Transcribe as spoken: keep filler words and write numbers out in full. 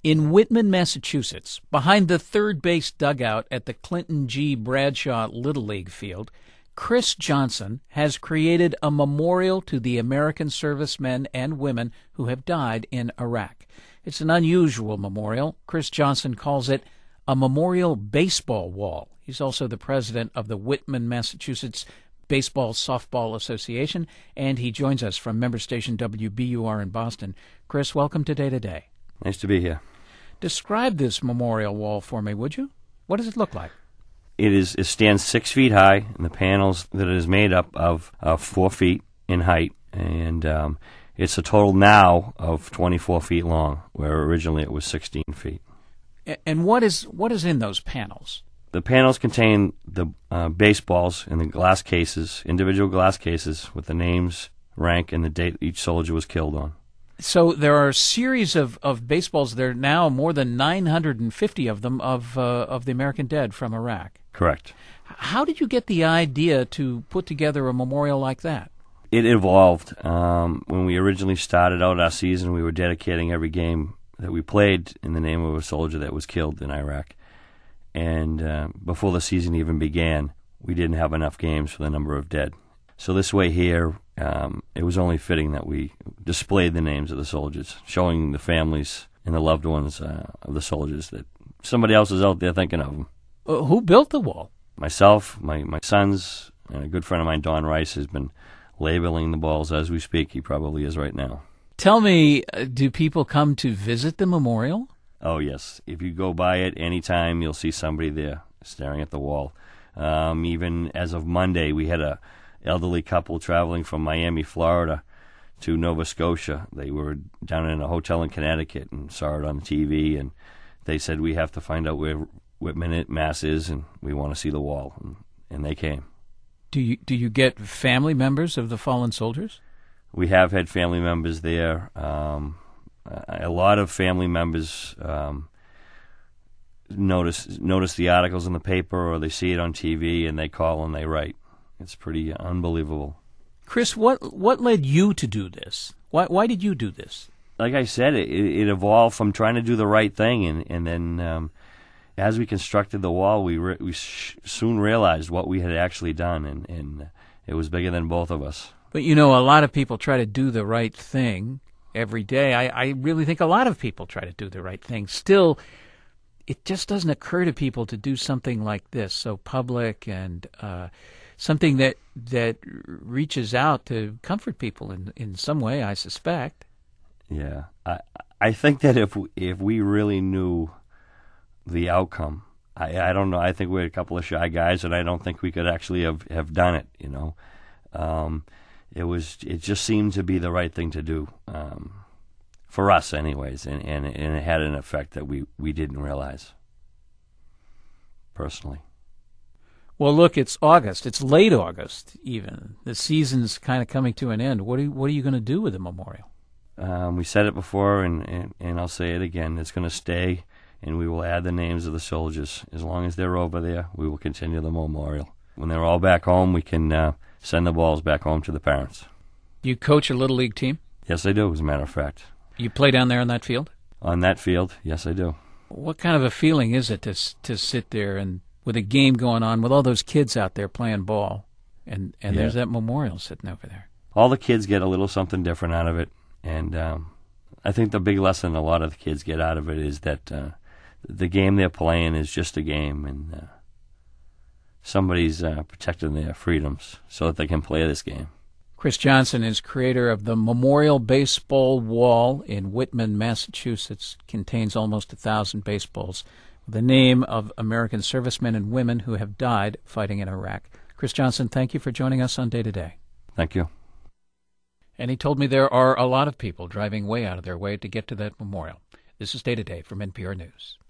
In Whitman, Massachusetts, behind the third base dugout at the Clinton G. Bradshaw Little League field, Chris Johnson has created a memorial to the American servicemen and women who have died in Iraq. It's an unusual memorial. Chris Johnson calls it a memorial baseball wall. He's also the president of the Whitman, Massachusetts Baseball Softball Association, and he joins us from member station W B U R in Boston. Chris, welcome to Day to Day. Nice to be here. Describe this memorial wall for me, would you? What does it look like? It is. It stands six feet high, and the panels that it is made up of are four feet in height, and um, it's a total now of twenty-four feet long, where originally it was sixteen feet. And what is what is in those panels? The panels contain the uh, baseballs in the glass cases, individual glass cases with the names, rank, and the date each soldier was killed on. So there are a series of, of baseballs. There are now more than nine hundred fifty of them of uh, of the American dead from Iraq. Correct. How did you get the idea to put together a memorial like that? It evolved. Um, when we originally started out our season, we were dedicating every game that we played in the name of a soldier that was killed in Iraq. And uh, before the season even began, we didn't have enough games for the number of dead. So this way here, um, it was only fitting that we displayed the names of the soldiers, showing the families and the loved ones uh, of the soldiers that somebody else is out there thinking of them. Uh, who built the wall? Myself, my, my sons, and a good friend of mine, Don Rice, has been labeling the balls as we speak. He probably is right now. Tell me, uh, do people come to visit the memorial? Oh, yes. If you go by it anytime, you'll see somebody there staring at the wall. Um, even as of Monday, we had a elderly couple traveling from Miami, Florida, to Nova Scotia. They were down in a hotel in Connecticut and saw it on T V, and they said, we have to find out where Whitman, Mass is, and we want to see the wall, and, and they came. Do you do you get family members of the fallen soldiers? We have had family members there. Um, a lot of family members um, notice notice the articles in the paper, or they see it on T V, and they call and they write. It's pretty unbelievable. Chris, what what led you to do this? Why why did you do this? Like I said, it, it evolved from trying to do the right thing, and and then um, as we constructed the wall, we re- we sh- soon realized what we had actually done, and, and it was bigger than both of us. But you know, a lot of people try to do the right thing every day. I, I really think a lot of people try to do the right thing. Still, it just doesn't occur to people to do something like this, so public and uh, something that that reaches out to comfort people in in some way, I suspect. Yeah, I I think that if if we really knew the outcome, I I don't know. I think we're a couple of shy guys, and I don't think we could actually have, have done it. You know, um, it was it just seemed to be the right thing to do um, for us, anyways, and, and and it had an effect that we, we didn't realize personally. Well, look, it's August. It's late August, even. The season's kind of coming to an end. What are you, what are you going to do with the memorial? Um, we said it before, and, and, and I'll say it again. It's going to stay, and we will add the names of the soldiers. As long as they're over there, we will continue the memorial. When they're all back home, we can uh, send the balls back home to the parents. You coach a Little League team? Yes, I do, as a matter of fact. You play down there on that field? On that field, yes, I do. What kind of a feeling is it to to sit there and with a game going on, with all those kids out there playing ball, and, and Yeah. there's that memorial sitting over there? All the kids get a little something different out of it, and um, I think the big lesson a lot of the kids get out of it is that uh, the game they're playing is just a game, and uh, somebody's uh, protecting their freedoms so that they can play this game. Chris Johnson is creator of the Memorial Baseball Wall in Whitman, Massachusetts. Contains almost a thousand baseballs with the name of American servicemen and women who have died fighting in Iraq. Chris Johnson, thank you for joining us on Day to Day. Thank you. And he told me there are a lot of people driving way out of their way to get to that memorial. This is Day to Day from N P R News.